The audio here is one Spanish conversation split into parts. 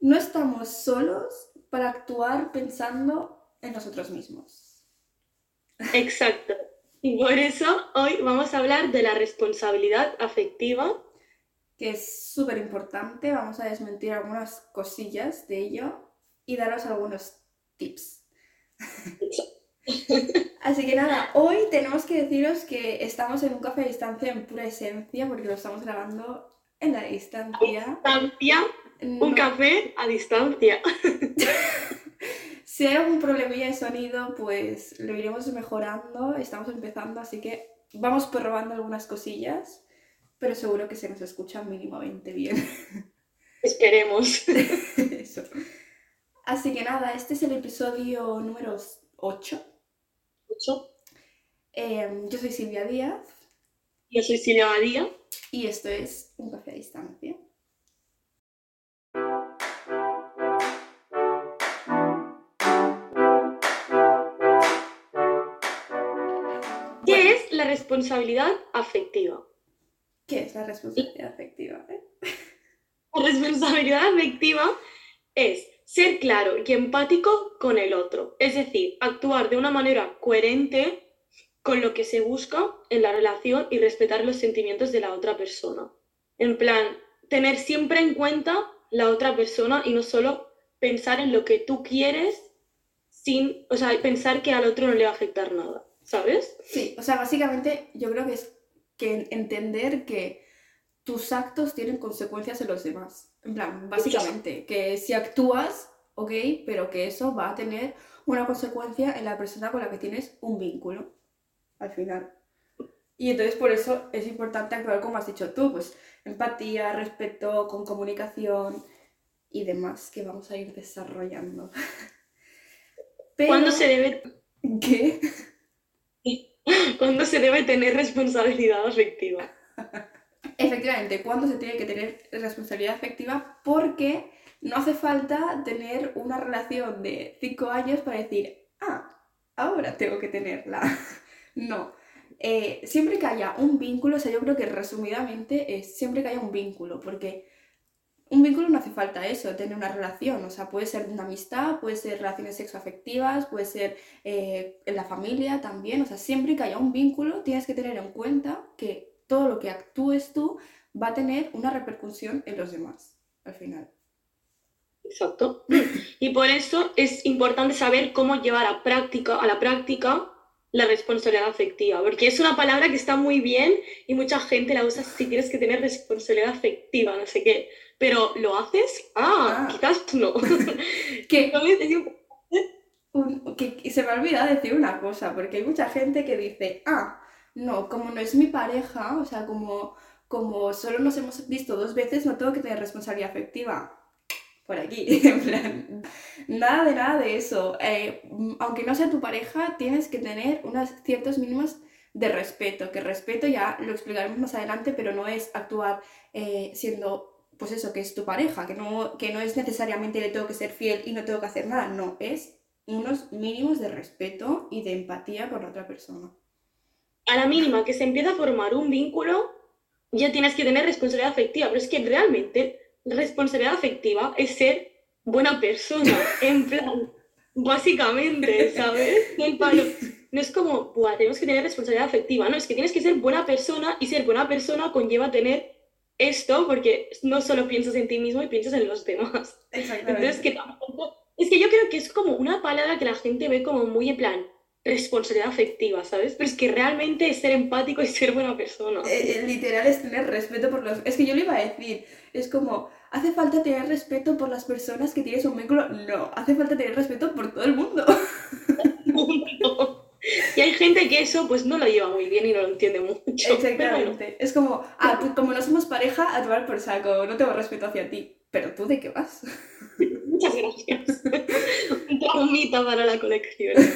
No estamos solos para actuar pensando en nosotros mismos. Exacto. Y por eso hoy vamos a hablar de la responsabilidad afectiva. Que es súper importante. Vamos a desmentir algunas cosillas de ello y daros algunos tips. Así que nada, hoy tenemos que deciros que estamos en un café a distancia en pura esencia porque lo estamos grabando en la A distancia. distancia, un No. café a distancia. Si hay algún problemilla de sonido, pues lo iremos mejorando. Estamos empezando, así que vamos probando algunas cosillas, pero seguro que se nos escucha mínimamente bien. Esperemos. Eso. Así que nada, este es el episodio número 8. Yo soy Silvia Díaz Yo soy Silvia Badía. y esto es Un Café a Distancia. ¿Qué Bueno, es la responsabilidad afectiva? ¿qué es la responsabilidad afectiva? La responsabilidad afectiva es ser claro y empático con el otro, es decir, actuar de una manera coherente con lo que se busca en la relación y respetar los sentimientos de la otra persona. En plan, tener siempre en cuenta la otra persona y no solo pensar en lo que tú quieres sin, o sea, pensar que al otro no le va a afectar nada, ¿sabes? Sí, o sea, básicamente yo creo que es que entender que tus actos tienen consecuencias en los demás. En plan, básicamente, que si actúas, ok, pero que eso va a tener una consecuencia en la persona con la que tienes un vínculo, al final. Y entonces por eso es importante actuar como has dicho tú, pues empatía, respeto, con comunicación y demás que vamos a ir desarrollando. ¿Cuándo Pero, se debe, ¿qué? cuándo se debe tener responsabilidad afectiva? Efectivamente, ¿cuándo se tiene que tener responsabilidad afectiva? Porque no hace falta tener una relación de 5 años para decir, ahora tengo que tenerla. No. Siempre que haya un vínculo, o sea, yo creo que resumidamente es siempre que haya un vínculo, porque un vínculo no hace falta eso, tener una relación, o sea, puede ser una amistad, puede ser relaciones sexoafectivas, puede ser en la familia también, o sea, siempre que haya un vínculo tienes que tener en cuenta que todo lo que actúes tú va a tener una repercusión en los demás, al final. Exacto. Y por eso es importante saber cómo llevar a la práctica la responsabilidad afectiva, porque es una palabra que está muy bien y mucha gente la usa si tienes que tener responsabilidad afectiva, no sé qué, pero ¿lo haces? Ah, Quizás no. que, Entonces es importante. que se me ha olvidado decir una cosa, porque hay mucha gente que dice, no, como no es mi pareja, o sea, como solo nos hemos visto 2 veces, no tengo que tener responsabilidad afectiva. Por aquí, en plan, nada de eso. Aunque no sea tu pareja, tienes que tener unos ciertos mínimos de respeto, que respeto ya lo explicaremos más adelante, pero no es actuar siendo, pues eso, que es tu pareja, que no es necesariamente le tengo que ser fiel y no tengo que hacer nada, no, es unos mínimos de respeto y de empatía con la otra persona. A la mínima que se empieza a formar un vínculo, ya tienes que tener responsabilidad afectiva, pero es que realmente la responsabilidad afectiva es ser buena persona, en plan, básicamente, ¿sabes? Del palo. No es como, buah, tenemos que tener responsabilidad afectiva, no, es que tienes que ser buena persona y ser buena persona conlleva tener esto porque no solo piensas en ti mismo y piensas en los demás. Entonces, Exactamente. que tampoco, es que yo creo que es como una palabra que la gente ve como muy en plan, responsabilidad afectiva, ¿sabes? Pero es que realmente es ser empático y ser buena persona. Literal es tener respeto por los... Es que yo le iba a decir, es como, ¿hace falta tener respeto por las personas que tienes un vínculo? No, hace falta tener respeto por todo el mundo. Y hay gente que eso pues no lo lleva muy bien y no lo entiende mucho. Pero bueno, Exactamente. Es como, pues como no somos pareja, a tomar por saco, no tengo respeto hacia ti. ¿Pero tú de qué vas? muchas gracias. Un traumita para la colección.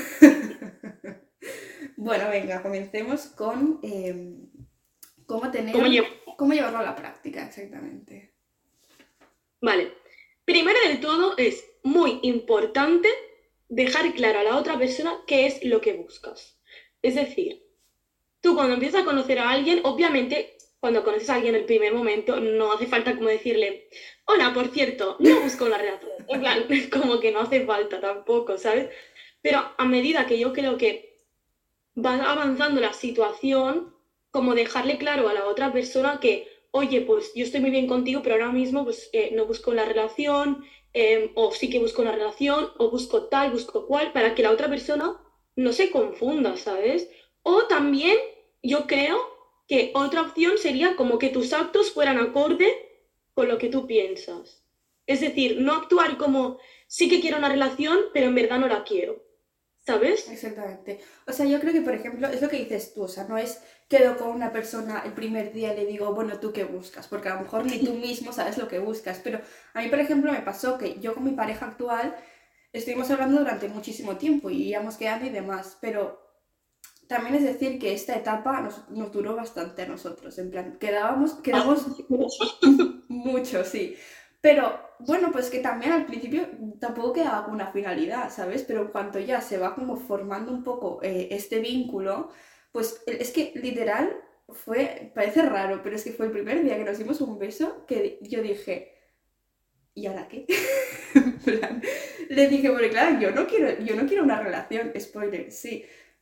Bueno, venga, comencemos con cómo ¿Cómo tener, llevo? cómo llevarlo a la práctica, exactamente. Vale. Primero de todo es muy importante dejar claro a la otra persona qué es lo que buscas. Es decir, tú cuando empiezas a conocer a alguien, obviamente cuando conoces a alguien en el primer momento, no hace falta como decirle, hola, por cierto, no busco una relación. En plan, como que no hace falta tampoco, ¿sabes? Pero a medida que yo creo que va avanzando la situación, como dejarle claro a la otra persona que, oye, pues yo estoy muy bien contigo, pero ahora mismo pues no busco la relación, o sí que busco una relación, o busco tal, busco cual, para que la otra persona no se confunda, ¿sabes? O también yo creo que otra opción sería como que tus actos fueran acorde con lo que tú piensas. Es decir, no actuar como sí que quiero una relación, pero en verdad no la quiero, ¿sabes? Exactamente. O sea, yo creo que, por ejemplo, es lo que dices tú, o sea, no es quedo con una persona el primer día y le digo, bueno, ¿tú qué buscas? Porque a lo mejor ni tú mismo sabes lo que buscas. Pero a mí, por ejemplo, me pasó que yo con mi pareja actual estuvimos hablando durante muchísimo tiempo y íbamos quedando y demás, pero también es decir que esta etapa nos duró bastante a nosotros, en plan, quedamos mucho, sí. Pero bueno, pues que también al principio tampoco quedaba con una finalidad, ¿sabes? Pero en cuanto ya se va como formando un poco este vínculo, pues es que literal fue, parece raro, pero es que fue el primer día que nos dimos un beso que yo dije, ¿y ahora qué? En plan, le dije, porque claro, yo no quiero una relación, spoiler, sí,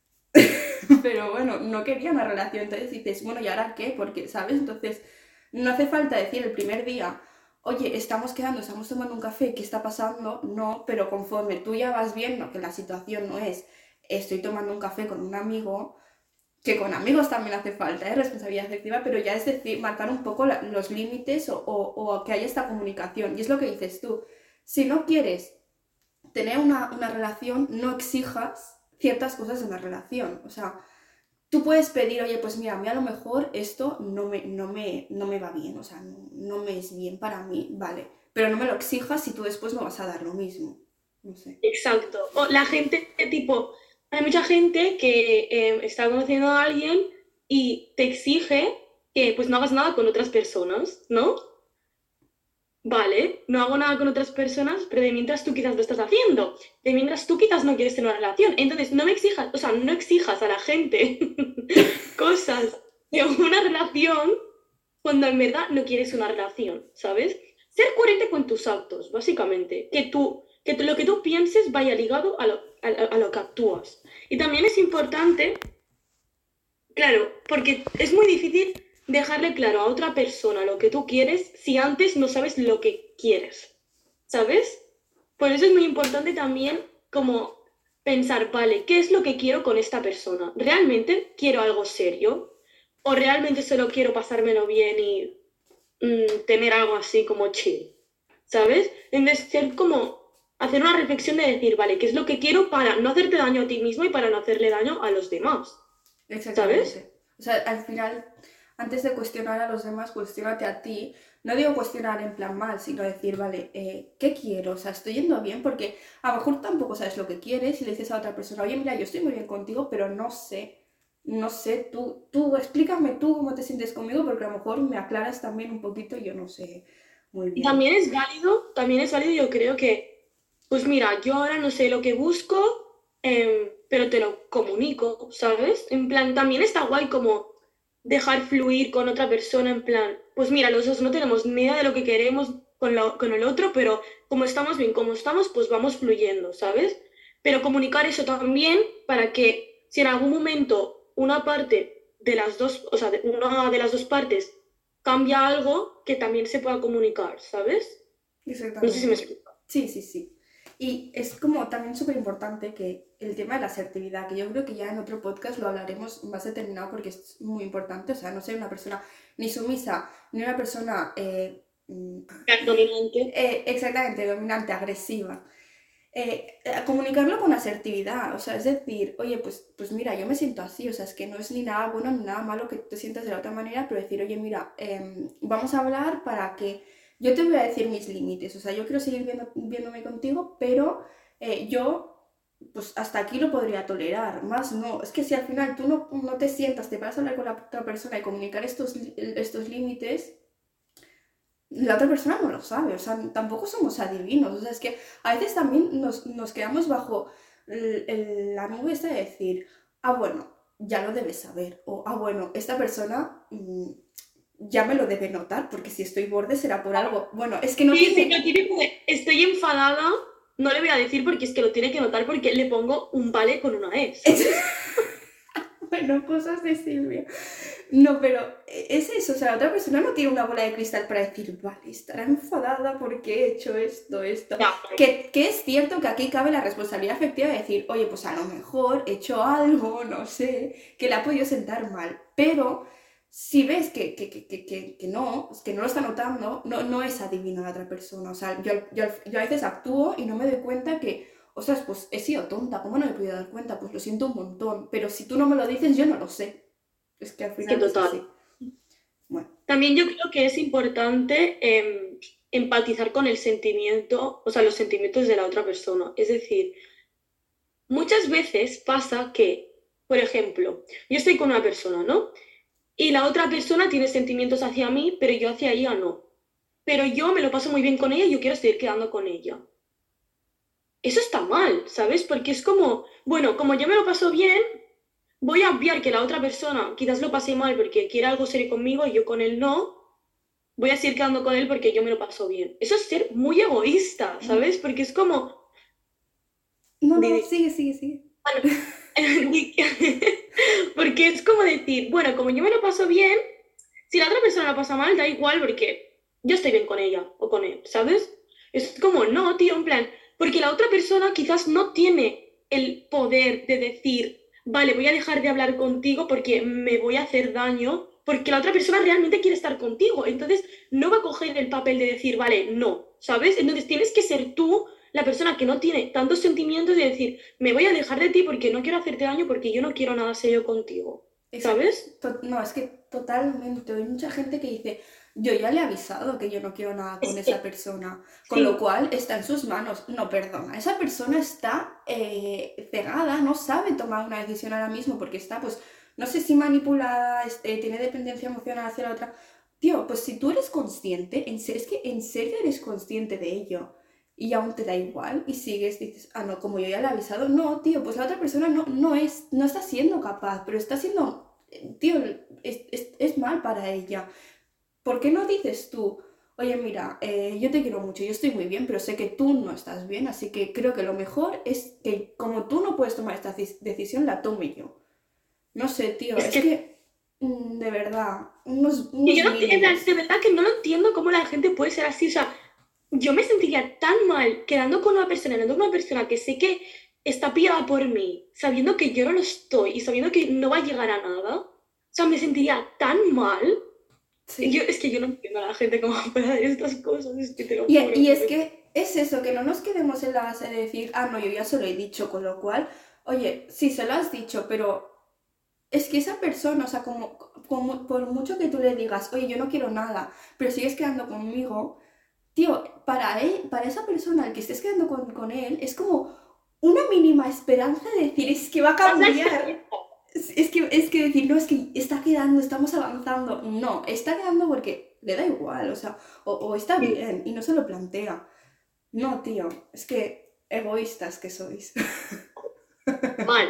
pero bueno, no quería una relación, entonces dices, bueno, ¿y ahora qué? Porque, ¿sabes? Entonces, no hace falta decir el primer día, oye, estamos quedando, estamos tomando un café, ¿qué está pasando? No, pero conforme tú ya vas viendo que la situación no es, estoy tomando un café con un amigo, que con amigos también hace falta, ¿eh? Responsabilidad afectiva, pero ya es decir, marcar un poco los límites o que haya esta comunicación. Y es lo que dices tú, si no quieres tener una relación, no exijas ciertas cosas en la relación, o sea, tú puedes pedir, oye, pues mira, a mí a lo mejor esto no me va bien, o sea, no me es bien para mí, vale. Pero no me lo exijas si tú después no vas a dar lo mismo. No sé. Exacto. O la gente, tipo, hay mucha gente que está conociendo a alguien y te exige que pues no hagas nada con otras personas, ¿no? Vale, no hago nada con otras personas, pero de mientras tú quizás lo estás haciendo, de mientras tú quizás no quieres tener una relación. Entonces, no me exijas, o sea, no exijas a la gente cosas de una relación cuando en verdad no quieres una relación, ¿sabes? Ser coherente con tus actos, básicamente. Lo que tú pienses vaya ligado a lo que actúas. Y también es importante, claro, porque es muy difícil dejarle claro a otra persona lo que tú quieres si antes no sabes lo que quieres, ¿sabes? Por eso es muy importante también como pensar, vale, ¿qué es lo que quiero con esta persona? ¿Realmente quiero algo serio? ¿O realmente solo quiero pasármelo bien y tener algo así como chill? ¿Sabes? Entonces, ser como hacer una reflexión de decir, vale, ¿qué es lo que quiero para no hacerte daño a ti mismo y para no hacerle daño a los demás? ¿Sabes? Exactamente. O sea, al final, antes de cuestionar a los demás, cuestiónate a ti. No digo cuestionar en plan mal, sino decir, vale, ¿qué quiero? O sea, ¿estoy yendo bien? Porque a lo mejor tampoco sabes lo que quieres y le dices a otra persona, oye, mira, yo estoy muy bien contigo, pero no sé, tú, explícame tú cómo te sientes conmigo, porque a lo mejor me aclaras también un poquito y yo no sé muy Y bien. también es válido, yo creo que, pues mira, yo ahora no sé lo que busco, pero te lo comunico, ¿sabes? En plan, también está guay como dejar fluir con otra persona, en plan, pues mira, los dos no tenemos ni idea de lo que queremos con el otro, pero como estamos bien, como estamos, pues vamos fluyendo, ¿sabes? Pero comunicar eso también para que si en algún momento una parte de las dos, o sea, una de las dos partes cambia algo que también se pueda comunicar, ¿sabes? No sé si me Exactamente. explico. Sí, sí, sí. Y es como también súper importante que el tema de la asertividad, que yo creo que ya en otro podcast lo hablaremos más determinado porque es muy importante, o sea, no ser una persona ni sumisa, ni una persona Dominante. exactamente dominante, agresiva. Comunicarlo con asertividad, o sea, es decir, oye, pues mira, yo me siento así, o sea, es que no es ni nada bueno ni nada malo que te sientas de la otra manera, pero decir, oye, mira, vamos a hablar para que yo te voy a decir mis límites, o sea, yo quiero seguir viéndome contigo, pero yo, pues hasta aquí lo podría tolerar, más no, es que si al final tú no te sientas, te vas a hablar con la otra persona y comunicar estos límites, la otra persona no lo sabe, o sea, tampoco somos adivinos, o sea, es que a veces también nos quedamos bajo la nube esta de decir, ah, bueno, ya lo debes saber, o ah, bueno, esta persona ya me lo debe notar, porque si estoy borde será por algo. Bueno, es que no Sí, sí, tiene... lo típico de estoy enfadada, no le voy a decir porque es que lo tiene que notar porque le pongo un vale con una E, ¿sabes? Bueno, cosas de Silvia. No, pero es eso, o sea, la otra persona no tiene una bola de cristal para decir, vale, estará enfadada porque he hecho esto, esto. Ya, Que es cierto que aquí cabe la responsabilidad afectiva de decir, oye, pues a lo mejor he hecho algo, no sé, que le ha podido sentar mal. Pero si ves que no lo está notando, no es adivino a la otra persona. O sea, yo a veces actúo y no me doy cuenta que, ostras, pues he sido tonta, ¿cómo no me he podido dar cuenta? Pues lo siento un montón. Pero si tú no me lo dices, yo no lo sé. Es que al es que final es total. así. Bueno, También yo creo que es importante empatizar con el sentimiento, o sea, los sentimientos de la otra persona. Es decir, muchas veces pasa que, por ejemplo, yo estoy con una persona, ¿no? Y la otra persona tiene sentimientos hacia mí, pero yo hacia ella no. Pero yo me lo paso muy bien con ella y yo quiero seguir quedando con ella. Eso está mal, ¿sabes? Porque es como, bueno, como yo me lo paso bien, voy a obviar que la otra persona quizás lo pase mal porque quiere algo serio conmigo y yo con él no, voy a seguir quedando con él porque yo me lo paso bien. Eso es ser muy egoísta, ¿sabes? Porque es como... no, no, sigue, sigue, sigue. porque es como decir, bueno, como yo me lo paso bien, si la otra persona lo pasa mal, da igual porque yo estoy bien con ella o con él, ¿sabes? Es como, no, tío, en plan, porque la otra persona quizás no tiene el poder de decir, vale, voy a dejar de hablar contigo porque me voy a hacer daño, porque la otra persona realmente quiere estar contigo. Entonces, no va a coger el papel de decir, vale, no, ¿sabes? Entonces, tienes que ser tú la persona que no tiene tantos sentimientos de decir, me voy a alejar de ti porque no quiero hacerte daño, porque yo no quiero nada serio contigo, Es, ¿sabes? no, es que totalmente. Hay mucha gente que dice, yo ya le he avisado que yo no quiero nada con Es esa que, persona, con lo sí, cual está en sus manos. No, perdona, esa persona está cegada, no sabe tomar una decisión ahora mismo porque está, pues, no sé si manipulada, tiene dependencia emocional hacia la otra. Tío, pues si tú eres consciente, es que en serio eres consciente de ello y aún te da igual y sigues, dices, ah, no, como yo ya le he avisado, no, tío, pues la otra persona no está siendo capaz, pero está siendo, tío, es mal para ella. ¿Por qué no dices tú, oye, mira, yo te quiero mucho, yo estoy muy bien, pero sé que tú no estás bien, así que creo que lo mejor es que como tú no puedes tomar esta decisión, la tome yo. No sé, tío, es es que que, de verdad, y unos yo no, en plan, mínimos. de verdad que no lo entiendo cómo la gente puede ser así. O sea, yo me sentiría tan mal quedando con una persona que sé que está pillada por mí, sabiendo que yo no lo estoy y sabiendo que no va a llegar a nada. O sea, me sentiría tan mal. Sí. Es que yo no entiendo a la gente cómo puede hacer estas cosas, es que te lo Y, juro. y es que es eso, que no nos quedemos en la base de decir, ah, no, yo ya se lo he dicho, con lo cual, oye, sí se lo has dicho, pero es que esa persona, o sea, como por mucho que tú le digas, oye, yo no quiero nada, pero sigues quedando conmigo, tío, para él, para esa persona al que estés quedando con él, es como una mínima esperanza de decir, es que va a Es la cambiar. esperanza. Es que decir, no, es que está quedando, estamos avanzando. No, está quedando porque le da igual, o sea, o está bien y no se lo plantea. No, tío, es que egoístas que sois. Mal.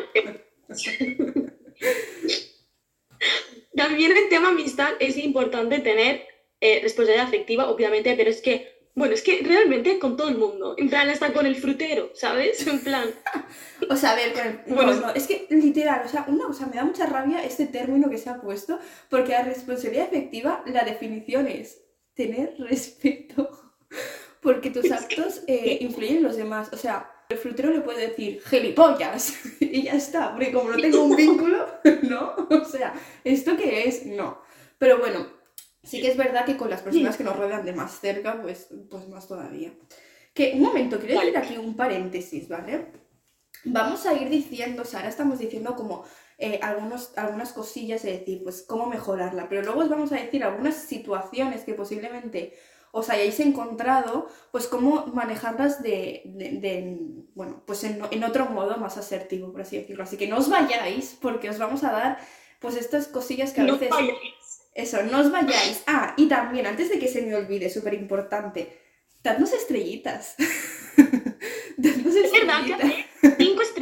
También en tema amistad es importante tener responsabilidad afectiva, obviamente, pero es que, bueno, es que realmente con todo el mundo, en plan hasta con el frutero, ¿sabes? En plan, O sea, a ver, bueno, no, es que literal, o sea, una cosa, me da mucha rabia este término que se ha puesto, porque la responsabilidad efectiva, la definición es tener respeto, porque tus es que actos influyen en los demás. O sea, el frutero le puede decir gilipollas y ya está, porque como no tengo un vínculo, ¿no? O sea, ¿esto qué es? No. Pero bueno, sí que es verdad que con las personas que nos rodean de más cerca, pues más todavía. Que un momento, quiero decir vale, aquí un paréntesis, ¿vale? Vamos a ir diciendo, o sea, ahora estamos diciendo como algunas cosillas, es decir, pues cómo mejorarla, pero luego os vamos a decir algunas situaciones que posiblemente os hayáis encontrado, pues cómo manejarlas bueno, pues en otro modo más asertivo, por así decirlo. Así que no os vayáis, porque os vamos a dar, pues estas cosillas que a no veces, vayáis. eso, no os vayáis. Ah, y también, antes de que se me olvide, súper importante, dadnos estrellitas. Dadnos Es verdad que estrellitas. 5 estrellas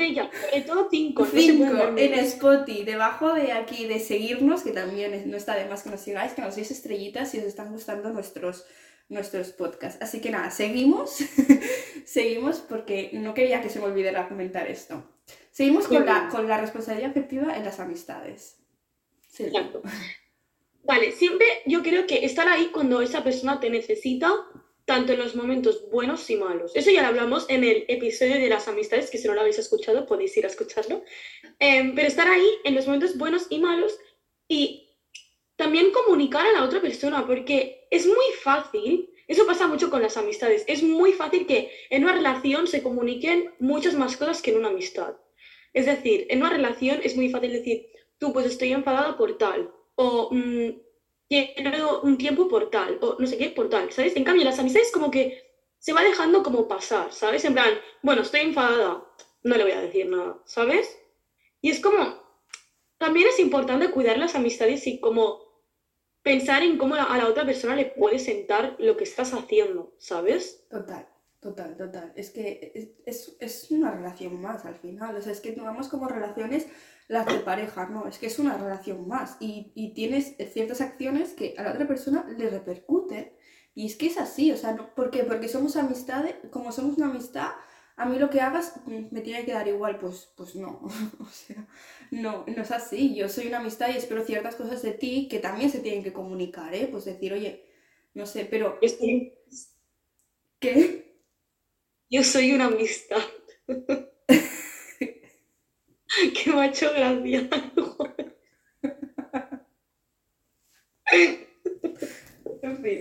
estrellas, sobre todo 5, no se pueden 5 dar en menos. Spotify, debajo de aquí de seguirnos, que también no está de más que nos sigáis, que nos deis estrellitas si os están gustando nuestros podcasts. Así que nada, seguimos, seguimos porque no quería que se me olvidara comentar esto. Seguimos Muy con bien, la responsabilidad afectiva en las amistades. Silvi. exacto. Vale, siempre yo creo que estar ahí cuando esa persona te necesita, tanto en los momentos buenos y malos. Eso ya lo hablamos en el episodio de las amistades, que si no lo habéis escuchado podéis ir a escucharlo. Pero estar ahí en los momentos buenos y malos y también comunicar a la otra persona, porque es muy fácil, eso pasa mucho con las amistades, es muy fácil que en una relación se comuniquen muchas más cosas que en una amistad. Es decir, en una relación es muy fácil decir, tú pues estoy enfadada por tal, o quiero un tiempo por tal, o no sé qué por tal, ¿sabes? En cambio, las amistades como que se va dejando como pasar, ¿sabes? En plan, bueno, estoy enfadada, no le voy a decir nada, ¿sabes? Y es como, también es importante cuidar las amistades y como pensar en cómo a la otra persona le puede sentar lo que estás haciendo, ¿sabes? Total, total, total. Es que es una relación más al final. O sea, es que tomamos como relaciones las de pareja, no, es que es una relación más. Y tienes ciertas acciones que a la otra persona le repercuten. Y es que es así, o sea, ¿por qué? Porque somos amistades, como somos una amistad, a mí lo que hagas me tiene que dar igual, pues no. O sea, no es así. Yo soy una amistad y espero ciertas cosas de ti que también se tienen que comunicar, ¿eh? Pues decir, oye, no sé, pero Yo soy, ¿qué? yo soy una amistad que me ha hecho gracia. En fin.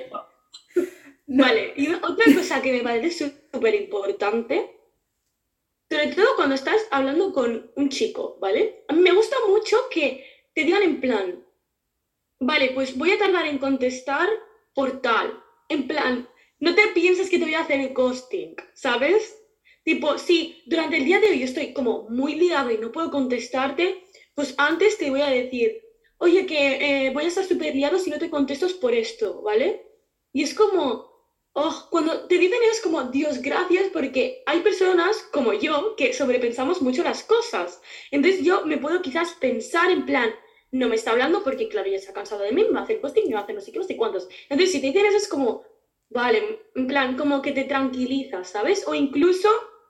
No, Vale, y otra cosa que me parece súper importante, sobre todo cuando estás hablando con un chico, ¿vale? A mí me gusta mucho que te digan en plan, vale, pues voy a tardar en contestar por tal. En plan, no te pienses que te voy a hacer el ghosting, ¿sabes? Tipo, si durante el día de hoy estoy como muy liado y no puedo contestarte, pues antes te voy a decir, oye, que voy a estar súper liado si no te contesto es por esto, ¿vale? Y es como, oh, cuando te dicen eso es como, Dios, gracias, porque hay personas como yo que sobrepensamos mucho las cosas. Entonces yo me puedo quizás pensar en plan, no me está hablando porque, claro, ya se ha cansado de mí, me va a hacer posting, me va a hacer no sé qué, no sé cuántos. Entonces, si te dicen eso es como, vale, en plan, como que te tranquiliza, ¿sabes? O incluso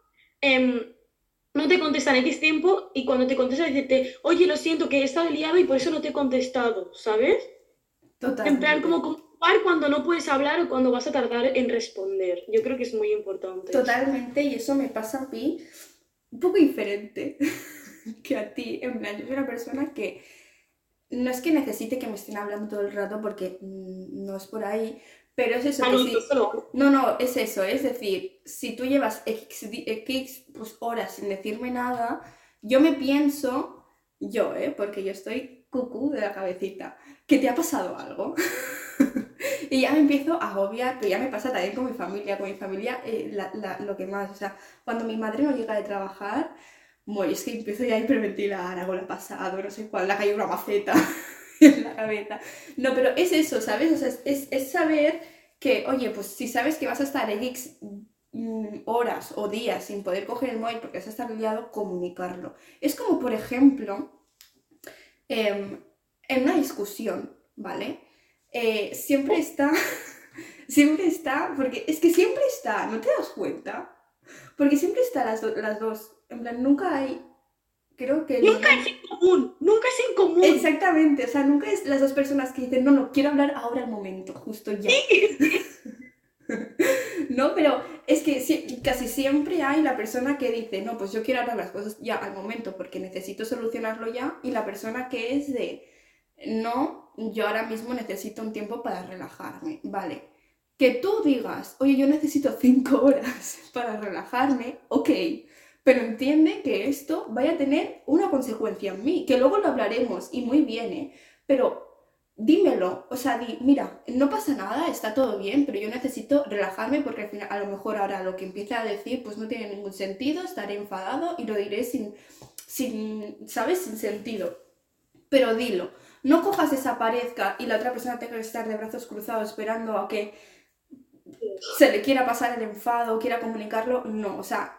no te contestan X tiempo y cuando te contestan decirte, oye, lo siento, que he estado liado y por eso no te he contestado, ¿sabes? En plan, como totalmente. comprobar cuando no puedes hablar o cuando vas a tardar en responder. Yo creo que es muy importante eso. Totalmente, y eso me pasa a mí un poco diferente que a ti. En plan, yo soy una persona que no es que necesite que me estén hablando todo el rato porque no es por ahí, pero es eso Ah, que no, yo sí. solo. No, es eso, es decir, si tú llevas X pues, horas sin decirme nada, yo me pienso, porque yo estoy cucú de la cabecita, que te ha pasado algo. Y ya me empiezo a agobiar, pero ya me pasa también con mi familia lo que más, o sea, cuando mi madre no llega de trabajar, es que empiezo ya a hiperventilar, algo le ha pasado, no sé cuál, le ha caído una maceta en la cabeza. No, pero es eso, ¿sabes? O sea, es saber que, oye, pues si sabes que vas a estar X horas o días sin poder coger el móvil porque vas a estar liado, comunicarlo. Es como, por ejemplo, em, en una discusión, ¿vale? Siempre está, siempre está, porque es que siempre está, ¿no te das cuenta? Porque siempre está las dos, en plan, nunca hay, creo que el Nunca es 90. en común, nunca es en común. Exactamente, o sea, nunca es las dos personas que dicen, no, quiero hablar ahora al momento, justo ya. No, pero es que casi siempre hay la persona que dice, no, pues yo quiero hablar las cosas ya al momento porque necesito solucionarlo ya, y la persona que es de, no, yo ahora mismo necesito un tiempo para relajarme, vale. Que tú digas, oye, yo necesito 5 horas para relajarme, ok, pero entiende que esto vaya a tener una consecuencia en mí, que luego lo hablaremos y muy bien, ¿eh? Pero dímelo, o sea, mira, no pasa nada, está todo bien, pero yo necesito relajarme porque al final, a lo mejor ahora lo que empiece a decir pues no tiene ningún sentido, estaré enfadado y lo diré ¿sabes? Sin sentido. Pero dilo, no cojas desaparezca y la otra persona tenga que estar de brazos cruzados esperando a que se le quiera pasar el enfado, quiera comunicarlo, no, o sea,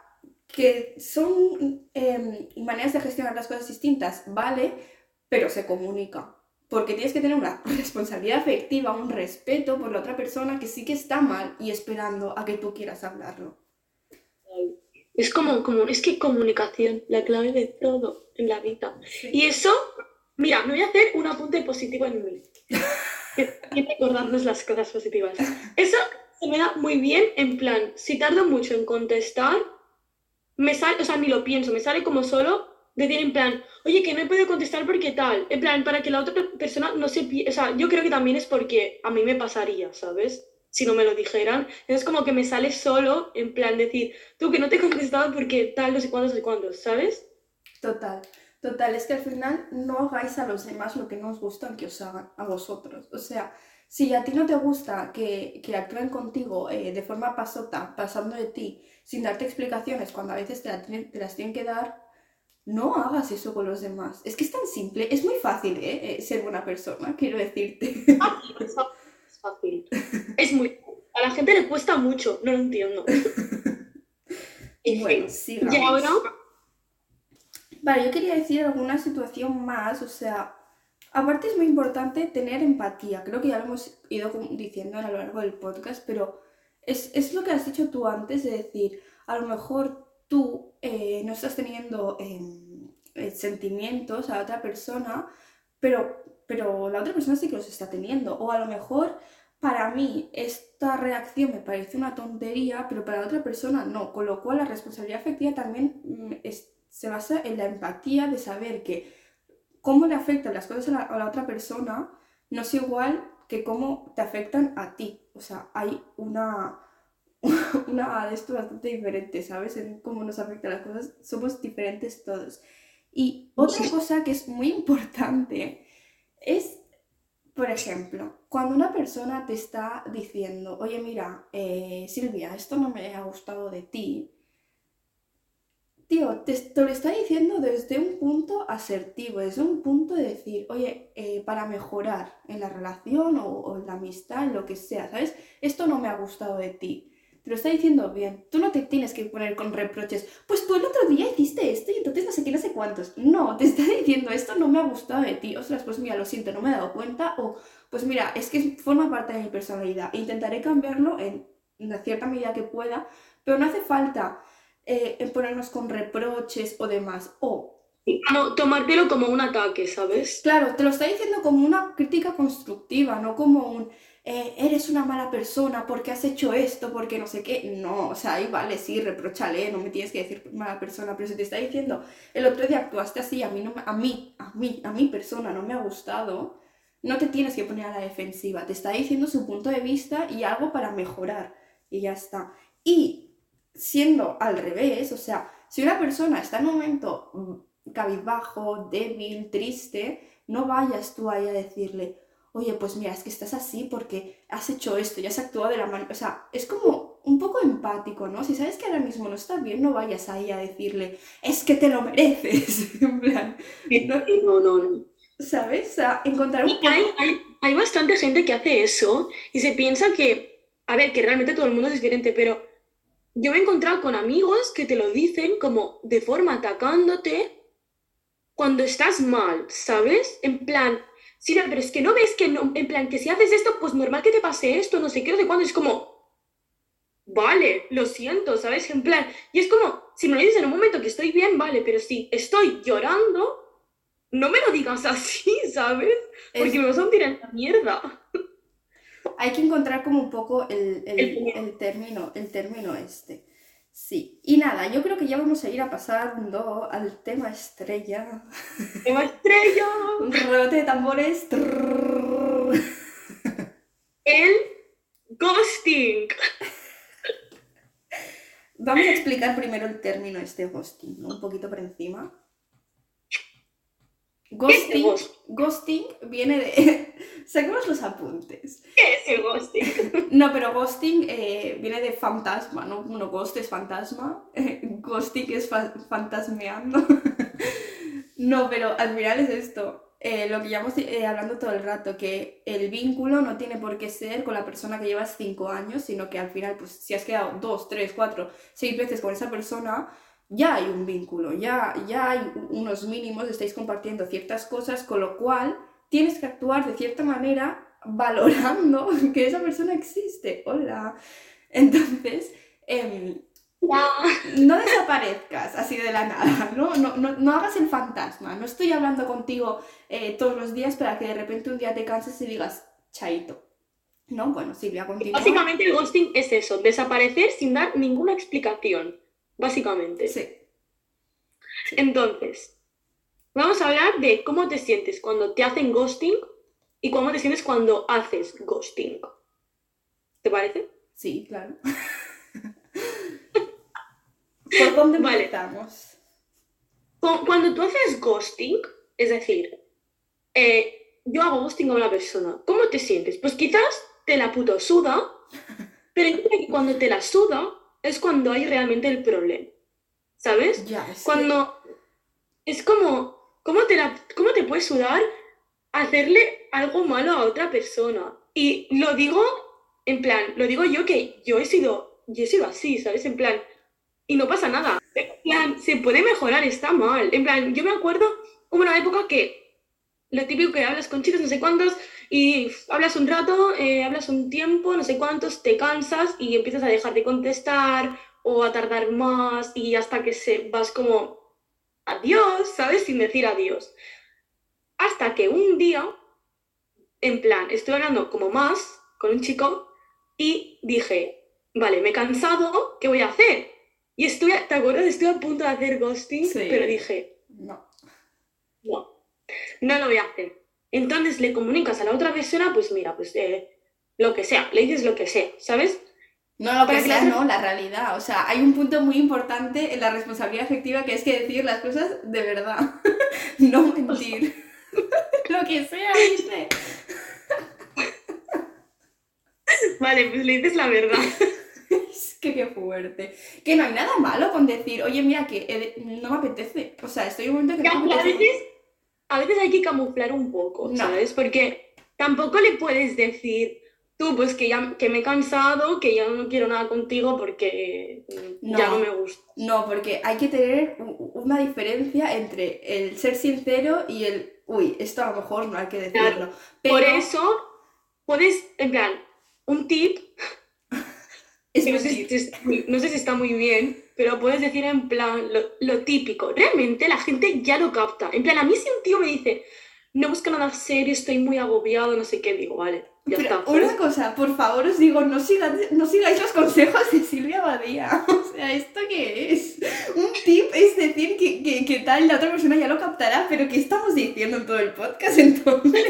que son maneras de gestionar las cosas distintas, vale, pero se comunica. Porque tienes que tener una responsabilidad afectiva, un respeto por la otra persona que sí que está mal y esperando a que tú quieras hablarlo. Es es que comunicación, la clave de todo en la vida. Sí. Y eso, mira, me voy a hacer un apunte positivo en mi que hay que recordarnos las cosas positivas. Eso se me da muy bien, en plan, si tardo mucho en contestar, me sale, o sea, ni lo pienso, me sale como solo decir en plan, oye, que no he podido contestar porque tal, en plan, para que la otra persona no se o sea, yo creo que también es porque a mí me pasaría, ¿sabes? Si no me lo dijeran. Entonces como que me sale solo, en plan, decir, tú que no te he contestado porque tal, no sé cuándo, ¿sabes? Total, total, es que al final no hagáis a los demás lo que no os gusta que os hagan a vosotros. O sea, si a ti no te gusta que actúen contigo de forma pasota, pasando de ti, sin darte explicaciones, cuando a veces te las tienen que dar, no hagas eso con los demás. Es que es tan simple, es muy fácil, ser buena persona, quiero decirte. Es fácil. Es muy... A la gente le cuesta mucho, no lo entiendo. En Bueno, fin. Y ahora, sigamos. Vale, yo quería decir alguna situación más, o sea, aparte es muy importante tener empatía, creo que ya lo hemos ido diciendo a lo largo del podcast, pero es lo que has dicho tú antes de decir, a lo mejor tú no estás teniendo sentimientos a la otra persona, pero la otra persona sí que los está teniendo, o a lo mejor para mí esta reacción me parece una tontería, pero para la otra persona no, con lo cual la responsabilidad afectiva también se basa en la empatía de saber que cómo le afectan las cosas a la otra persona no es igual que cómo te afectan a ti. O sea, hay una de esto bastante diferente, ¿sabes? En cómo nos afectan las cosas. Somos diferentes todos. Y otra cosa que es muy importante es, por ejemplo, cuando una persona te está diciendo, oye, mira, Silvia, esto no me ha gustado de ti. Tío, te lo está diciendo desde un punto asertivo, desde un punto de decir, oye, para mejorar en la relación o en la amistad, en lo que sea, ¿sabes? Esto no me ha gustado de ti. Te lo está diciendo bien. Tú no te tienes que poner con reproches. Pues tú el otro día hiciste esto y entonces no sé qué, no sé cuántos. No, te está diciendo esto no me ha gustado de ti. Ostras, pues mira, lo siento, no me he dado cuenta. O, pues mira, es que forma parte de mi personalidad. Intentaré cambiarlo en la cierta medida que pueda, pero no hace falta en ponernos con reproches o demás. O, no, tomártelo como un ataque, ¿sabes? claro, te lo está diciendo como una crítica constructiva, no como un eres una mala persona porque has hecho esto, porque no sé qué. No, o sea, ahí vale, sí, repróchale, no me tienes que decir mala persona, pero si te está diciendo el otro día actuaste así, a mí, no, a mi persona no me ha gustado, no te tienes que poner a la defensiva, te está diciendo su punto de vista y algo para mejorar y ya está. Y siendo al revés, o sea, si una persona está en un momento cabizbajo, débil, triste, no vayas tú ahí a decirle, oye, pues mira, es que estás así porque has hecho esto, ya has actuado de la manera... O sea, es como un poco empático, ¿no? Si sabes que ahora mismo no está bien, no vayas ahí a decirle, es que te lo mereces. En plan, no, No, no, no. ¿sabes? O sea, encontrar un Y poco... hay bastante gente que hace eso y se piensa que, a ver, que realmente todo el mundo es diferente, pero yo me he encontrado con amigos que te lo dicen como de forma atacándote cuando estás mal, ¿sabes? En plan, sí, no, pero es que no ves que no, en plan, que si haces esto, pues normal que te pase esto, no sé qué, no sé cuándo, es como, vale, lo siento, ¿sabes? En plan, y es como, si me lo dices en un momento que estoy bien, vale, pero si estoy llorando, no me lo digas así, ¿sabes? Porque Es, me vas a hundir en la mierda. hay que encontrar como un poco El el término este. Sí. Y nada, yo creo que ya vamos a ir a pasando al tema estrella. tema estrella, Un rebote de tambores. Trrrr. el ghosting. Vamos a explicar primero el término este ghosting, ¿no? Un poquito por encima. ¿Qué es el Ghosting, ghosting? ghosting viene de... Saquemos los apuntes. ¿Qué es el ghosting? No, pero ghosting viene de fantasma, ¿no? Uno, ghost es fantasma, ghosting es fantasmeando. No, pero al final es esto. Lo que llevamos hablando todo el rato, que el vínculo no tiene por qué ser con la persona que llevas 5 años, sino que al final, pues si has quedado 2, 3, 4, 6 veces con esa persona, ya hay un vínculo, ya hay unos mínimos, estáis compartiendo ciertas cosas, con lo cual tienes que actuar de cierta manera valorando que esa persona existe. Hola. Entonces, no desaparezcas así de la nada, no hagas el fantasma. No estoy hablando contigo todos los días para que de repente un día te canses y digas, chaito. No, bueno, Silvia, continúa. Básicamente el ghosting es eso, desaparecer sin dar ninguna explicación. Básicamente. Sí, sí. Entonces, vamos a hablar de cómo te sientes cuando te hacen ghosting y cómo te sientes cuando haces ghosting. ¿Te parece? Sí, claro. ¿Por dónde Vale. empezamos? Cuando tú haces ghosting, es decir, yo hago ghosting a una persona, ¿cómo te sientes? Pues quizás te la puto suda, pero yo creo que cuando te la suda es cuando hay realmente el problema, ¿sabes? Ya, es que... Cuando es como, ¿cómo te puede sudar hacerle algo malo a otra persona? Y lo digo, en plan, lo digo yo que yo he sido así, ¿sabes? En plan, y no pasa nada. En plan, se puede mejorar, está mal. En plan, yo me acuerdo, hubo una época que lo típico que hablas con chicos, no sé cuántos, y hablas un rato, hablas un tiempo, no sé cuántos, te cansas y empiezas a dejar de contestar o a tardar más y hasta que vas como adiós, ¿sabes? Sin decir adiós. Hasta que un día, en plan, estoy hablando como más con un chico y dije, vale, me he cansado, ¿qué voy a hacer? Y ¿te acuerdas? Estoy a punto de hacer ghosting, pero Sí, dije, no. no, no lo voy a hacer. Entonces le comunicas a la otra persona, pues mira, pues lo que sea, le dices lo que sea, ¿sabes? No lo que Para que la sea, otra... no, la realidad. O sea, hay un punto muy importante en la responsabilidad afectiva que es que decir las cosas de verdad. No mentir. Lo que sea, dice. Vale, pues le dices la verdad. Es que qué fuerte. Que no hay nada malo con decir, oye, mira, que no me apetece. O sea, estoy en un momento que Ya, no me pero apetece. a veces hay que camuflar un poco, No, ¿sabes? Porque tampoco le puedes decir tú, pues que me he cansado, que ya no quiero nada contigo porque ya no me no, gustas. no, porque hay que tener una diferencia entre el ser sincero y el, uy, esto a lo mejor no hay que decirlo. Claro. Por Pero eso puedes, en plan, un tip, es que no sé mentir. no sé si está muy bien, pero puedes decir en plan lo típico. Realmente la gente ya lo capta. En plan, a mí si un tío me dice, no busco nada serio, estoy muy agobiado, no sé qué, digo, vale, ya Pero está, una ¿sabes? cosa, por favor, os digo, no sigáis los consejos de Silvia Badía. O sea, ¿esto qué es? Un tip es decir que tal, la otra persona ya lo captará, pero ¿qué estamos diciendo en todo el podcast entonces?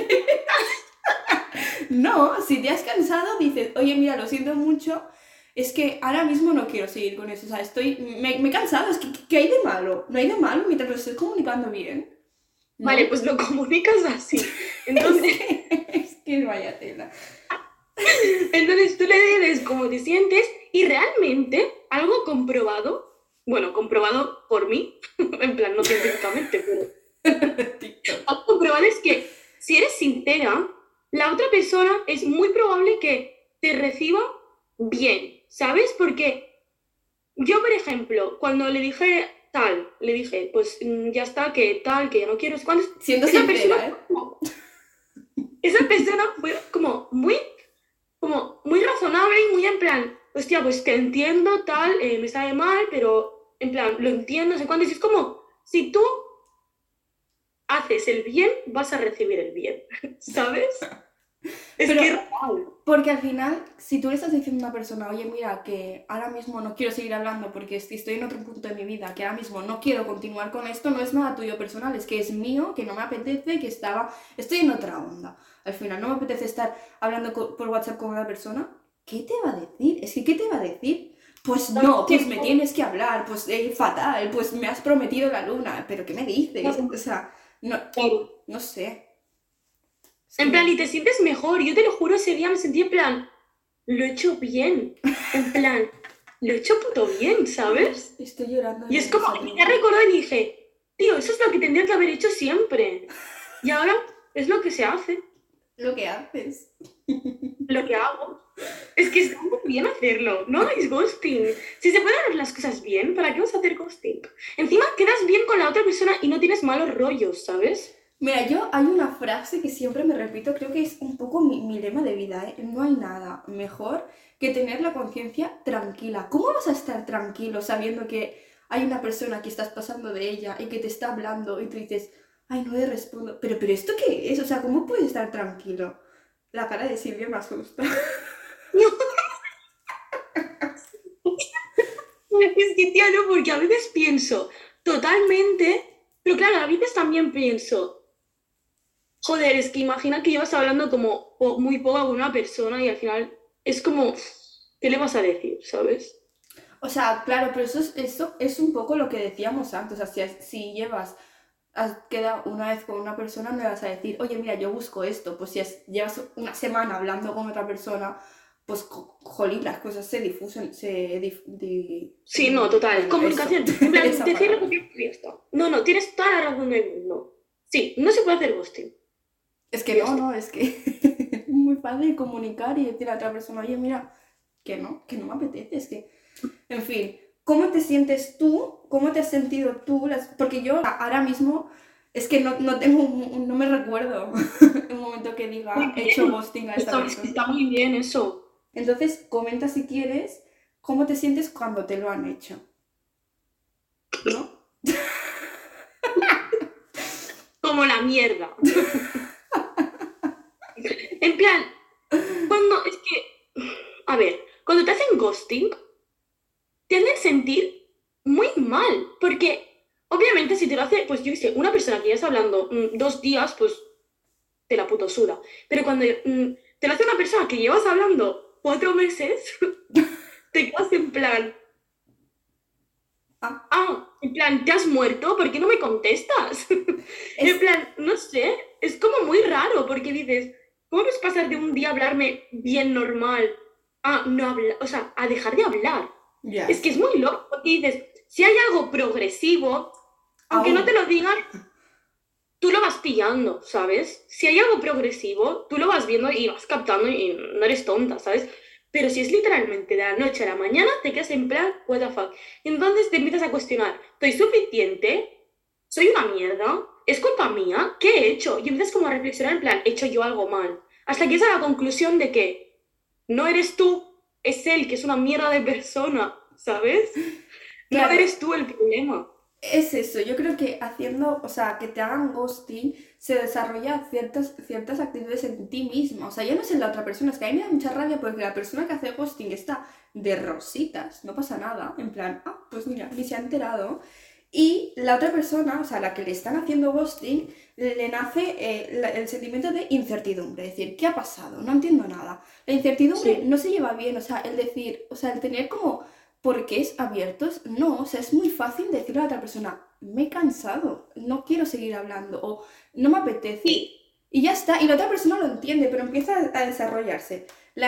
No, si te has cansado, dices, oye, mira, lo siento mucho, es que ahora mismo no quiero seguir con eso. O sea, me he cansado, es que ¿qué hay de malo? No hay de malo mientras lo estés comunicando bien, Vale, ¿no? pues lo comunicas así. Es Entonces, es que vaya tela. entonces tú le dices cómo te sientes y realmente algo comprobado, bueno, comprobado por mí, en plan no científicamente, pero TikTok. algo comprobado es que si eres sincera, la otra persona es muy probable que te reciba bien, ¿sabes? Porque yo, por ejemplo, cuando le dije tal, le dije, pues ya está, que tal, que ya no quiero, ¿cuándo? Siendo Esa persona, sincera, ¿eh? esa persona fue como muy razonable y muy en plan, hostia, pues te entiendo, tal, me sabe mal, pero en plan, lo entiendo, no sé cuándo. Y es como, si tú haces el bien, vas a recibir el bien, ¿sabes? Es Pero que es real. porque al final, si tú le estás diciendo a una persona, oye, mira, que ahora mismo no quiero seguir hablando porque estoy en otro punto de mi vida, que ahora mismo no quiero continuar con esto, no es nada tuyo personal, es que es mío, que no me apetece, estoy en otra onda. Al final, no me apetece estar hablando por WhatsApp con una persona. ¿Qué te va a decir? Es que, ¿qué te va a decir? Pues no, pues me tienes que hablar, pues fatal, pues me has prometido la luna, pero ¿qué me dices? O sea, no, Claro. no sé. Es En plan, y que te sientes mejor. Yo te lo juro, ese día me sentí en plan, lo he hecho bien. En plan, lo he hecho puto bien, ¿sabes? estoy llorando de Y la es como, risa, te lo me juro. recordado y dije, tío, eso es lo que tendría que haber hecho siempre. Y ahora es lo que se hace, Lo que haces. lo que hago. Es que está muy bien hacerlo, no hagáis ghosting. Si se pueden hacer las cosas bien, ¿para qué vas a hacer ghosting? Encima quedas bien con la otra persona y no tienes malos rollos, ¿sabes? Mira, yo hay una frase que siempre me repito, creo que es un poco mi lema de vida, ¿eh? No hay nada mejor que tener la conciencia tranquila. ¿Cómo vas a estar tranquilo sabiendo que hay una persona que estás pasando de ella y que te está hablando y tú dices, ay, no le respondo? Pero ¿esto qué es? O sea, ¿cómo puedes estar tranquilo? La cara de Silvia me asusta. Es que, tía, no, porque a veces pienso totalmente, pero claro, a veces también pienso, joder, es que imagina que llevas hablando como muy poco con una persona y al final es como, ¿qué le vas a decir, sabes? O sea, claro, pero eso es un poco lo que decíamos antes. O sea, si llevas has quedado una vez con una persona, no le vas a decir, oye, mira, yo busco esto. Pues si llevas una semana hablando con otra persona, pues, jolín, las cosas se difusen, Sí, no, total, bueno, eso, comunicación, en plan, esa decir lo que palabra. piensas y ya está. No, no, tienes toda la razón del mundo. Sí, no se puede hacer ghosting. Es que Y ya no, está. no, es que es muy fácil comunicar y decir a otra persona, oye, mira, que no me apetece, es que, en fin, ¿cómo te sientes tú? ¿Cómo te has sentido tú? Porque yo ahora mismo es que no tengo, no me recuerdo un momento que Muy diga, he hecho bien, ghosting a esta persona. está muy bien eso. Entonces, comenta si quieres cómo te sientes cuando te lo han hecho, ¿no? Como la mierda. En plan, cuando es que, a ver, cuando te hacen ghosting, te hacen sentir muy mal, porque obviamente si te lo hace, pues yo qué sé, una persona que ya está hablando 2 días, pues te la puto suda. Pero cuando te lo hace una persona que llevas hablando 4 meses, te quedas en plan, Ah, en plan, ¿te has muerto? ¿Por qué no me contestas? En es, plan, no sé, es como muy raro porque dices, ¿cómo puedes pasar de un día a hablarme bien normal a no hablar, o sea, a dejar de hablar? ya, Es que es sí. muy loco porque dices, si hay algo progresivo, aunque no te Aún. lo digan, tú lo vas pillando, ¿sabes? Si hay algo progresivo, tú lo vas viendo y vas captando y no eres tonta, ¿sabes? Pero si es literalmente de la noche a la mañana, te quedas en plan, what the fuck. Y entonces te empiezas a cuestionar, ¿soy suficiente? ¿Soy una mierda? ¿Es culpa mía? ¿Qué he hecho? Y empiezas como a reflexionar en plan, ¿he hecho yo algo mal? Hasta que llegas a la conclusión de que no eres tú, es él, que es una mierda de persona, ¿sabes? No Claro, eres tú el problema. es eso, yo creo que haciendo, o sea, que te hagan ghosting, se desarrolla ciertas actitudes en ti mismo. O sea, ya no es en la otra persona, es que a mí me da mucha rabia porque la persona que hace ghosting está de rositas, no pasa nada, en plan, ah, pues mira, ni se ha enterado. Y la otra persona, o sea, la que le están haciendo ghosting, le nace el sentimiento de incertidumbre, es decir, ¿qué ha pasado? No entiendo nada. La incertidumbre Sí. no se lleva bien, o sea, el decir, o sea, el tener como porqués abiertos, no, o sea, es muy fácil decirle a la otra persona, me he cansado, no quiero seguir hablando o no me apetece. Y Y ya está, y la otra persona lo entiende, pero empieza a desarrollarse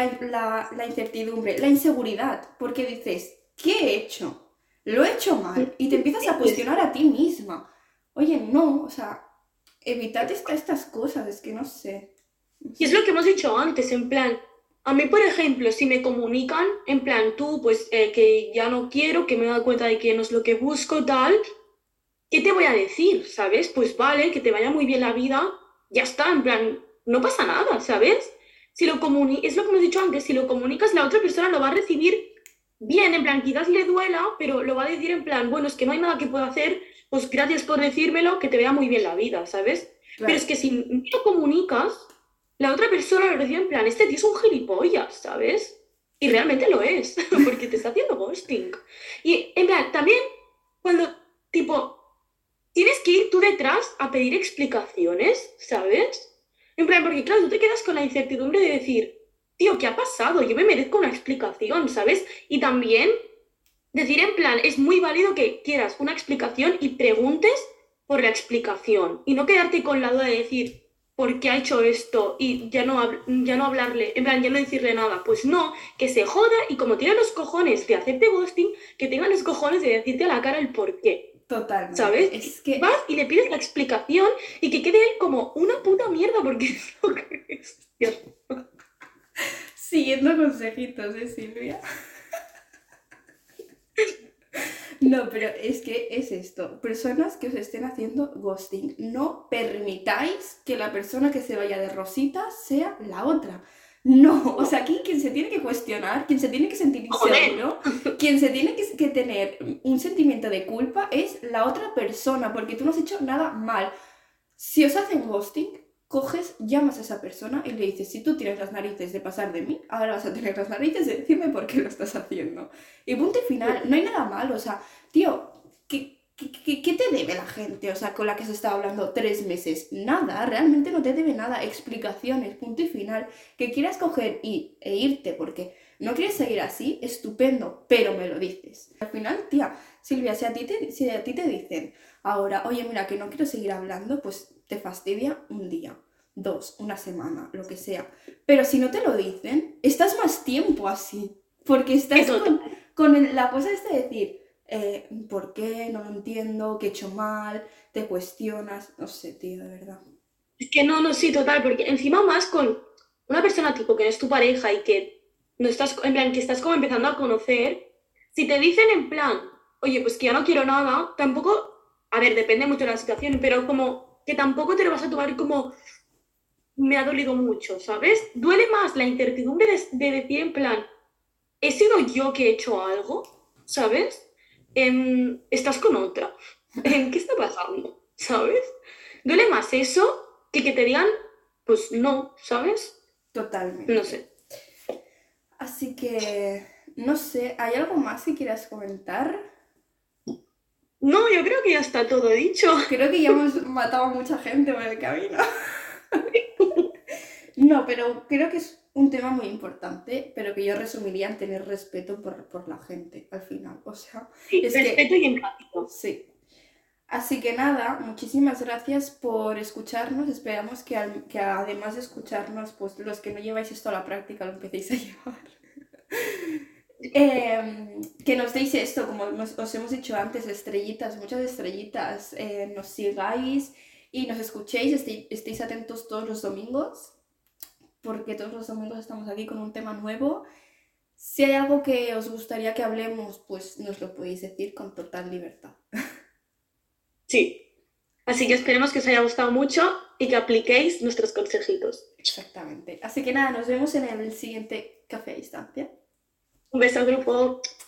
la incertidumbre, la inseguridad, porque dices, ¿qué he hecho? Lo he hecho mal, y te empiezas a es cuestionar a ti misma. Oye, no, o sea, evitar estas cosas, es que no sé, no Y es sé. lo que hemos dicho antes, en plan, a mí, por ejemplo, si me comunican, en plan, tú, pues, que ya no quiero, que me he dado cuenta de que no es lo que busco, tal, ¿qué te voy a decir? ¿Sabes? Pues vale, que te vaya muy bien la vida, ya está, en plan, no pasa nada, ¿sabes? Si lo es lo que hemos dicho antes, si lo comunicas, la otra persona lo va a recibir bien, en plan, quizás le duela, pero lo va a decir en plan, bueno, es que no hay nada que pueda hacer, pues gracias por decírmelo, que te vea muy bien la vida, ¿sabes? Pero es Claro, que si no lo comunicas, la otra persona lo recibe en plan, este tío es un gilipollas, ¿sabes? Y realmente lo es, porque te está haciendo ghosting. Y en plan, también cuando, tipo, tienes que ir tú detrás a pedir explicaciones, ¿sabes? En plan, porque claro, tú te quedas con la incertidumbre de decir, tío, ¿qué ha pasado? Yo me merezco una explicación, ¿sabes? Y también decir en plan, es muy válido que quieras una explicación y preguntes por la explicación y no quedarte con la duda de decir, ¿por qué ha hecho esto? Y ya no hablarle, en plan, ya no decirle nada. Pues no, que se joda y como tiene los cojones de hacerte ghosting, que tenga los cojones de decirte a la cara el por qué. ¿Sabes? totalmente. Es Vas que y le pides la explicación y que quede él como una puta mierda porque es lo que es. Dios. Siguiendo consejitos de Silvia. No, pero es que es esto. Personas que os estén haciendo ghosting. No permitáis que la persona que se vaya de rosita sea la otra. No, o No, sea, aquí quien se tiene que cuestionar, quien se tiene que sentir joder. inseguro, quien se tiene que tener un sentimiento de culpa es la otra persona, porque tú no has hecho nada mal. Si os hacen ghosting, coges, llamas a esa persona y le dices, si tú tienes las narices de pasar de mí, ahora vas a tener las narices de decirme por qué lo estás haciendo. Y punto y final, no hay nada malo, o sea, tío, ¿qué te debe la gente? O sea, con la que se está hablando 3 meses. Nada, realmente no te debe nada. Explicaciones, punto y final. Que quieras coger e irte porque no quieres seguir así, estupendo, pero me lo dices. Al final, tía, Silvia, si a ti te dicen ahora, oye, mira, que no quiero seguir hablando, pues te fastidia un día, dos, una semana, lo que sea. Pero si no te lo dicen, estás más tiempo así. Porque estás Total. con la cosa esta de decir, ¿por qué? No lo entiendo, ¿qué he hecho mal? Te cuestionas, no sé, tío, de verdad. Es que no, no, sí, total, porque encima más con una persona tipo que no es tu pareja y que no estás, en plan, que estás como empezando a conocer, si te dicen en plan, oye, pues que ya no quiero nada, tampoco, a ver, depende mucho de la situación, pero como que tampoco te lo vas a tomar como me ha dolido mucho, ¿sabes? Duele más la incertidumbre de decir en plan, ¿he sido yo que he hecho algo? ¿Sabes? Estás con otra. ¿Qué está pasando? ¿Sabes? Duele más eso que te digan, pues no, ¿sabes? No Totalmente. sé. Así que, no sé, ¿hay algo más que quieras comentar? No, yo creo que ya está todo dicho. Creo que ya hemos matado a mucha gente por el camino. No, pero creo que es un tema muy importante, pero que yo resumiría en tener respeto por la gente al final. O sea, Sí, es respeto que y empático. sí. Así que nada, muchísimas gracias por escucharnos. Esperamos que además de escucharnos, pues los que no lleváis esto a la práctica lo empecéis a llevar. Que nos deis esto, como os hemos dicho antes, estrellitas, muchas estrellitas. Nos sigáis y nos escuchéis, estéis atentos todos los domingos, porque todos los domingos estamos aquí con un tema nuevo. Si hay algo que os gustaría que hablemos, pues nos lo podéis decir con total libertad. Sí. Así que esperemos que os haya gustado mucho y que apliquéis nuestros consejitos. Exactamente. Así que nada, nos vemos en el siguiente café a distancia. Un beso, grupo.